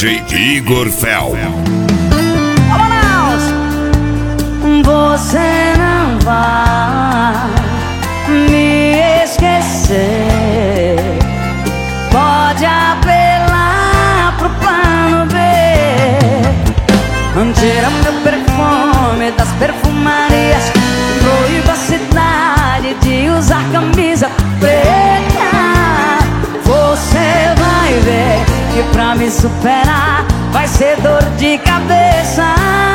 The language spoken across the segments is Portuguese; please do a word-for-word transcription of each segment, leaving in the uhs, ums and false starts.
J Igor Fel. Você não vai me esquecer. Pode apelar pro plano B. Tira meu perfume das perfumarias. Proíba a cidade de usar camisa preta. Você vai ver que pra me superar vai ser dor de cabeça.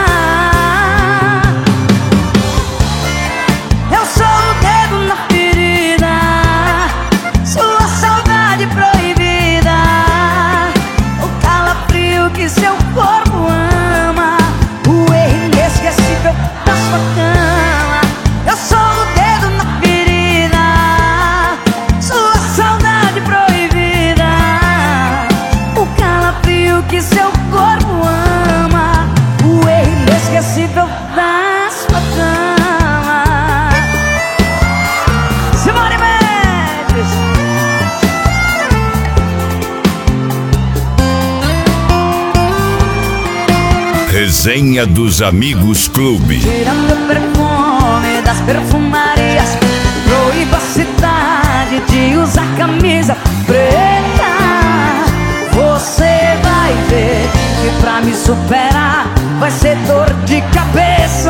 Eu sou o dedo na ferida, sua saudade proibida, o calafrio que seu corpo ama, o erro inesquecível da sua cama. Eu sou o dedo na ferida, sua saudade proibida, o calafrio que seu corpo ama, o erro inesquecível da sua cama. Resenha dos Amigos Clube. Tirando o perfume das perfumarias, proíba a cidade de usar camisa preta. Você vai ver que pra me superar vai ser dor de cabeça.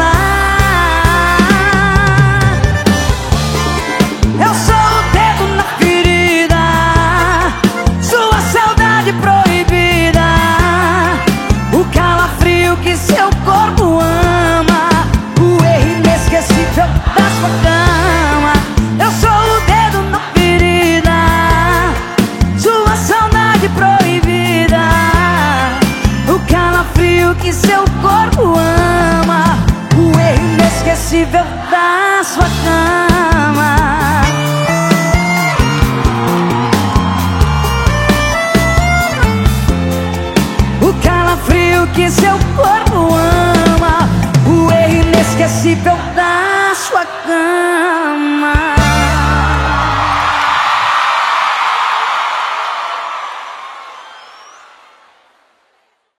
Eu sou o dedo na ferida, sua saudade proibida, o calafrio que seu corpo ama, o erro inesquecível da sua cama. Eu sou o dedo na ferida, sua saudade proibida, o calafrio que seu corpo ama, o erro inesquecível da sua cama. O calafrio que seu corpo ama, o erro inesquecível da sua cama.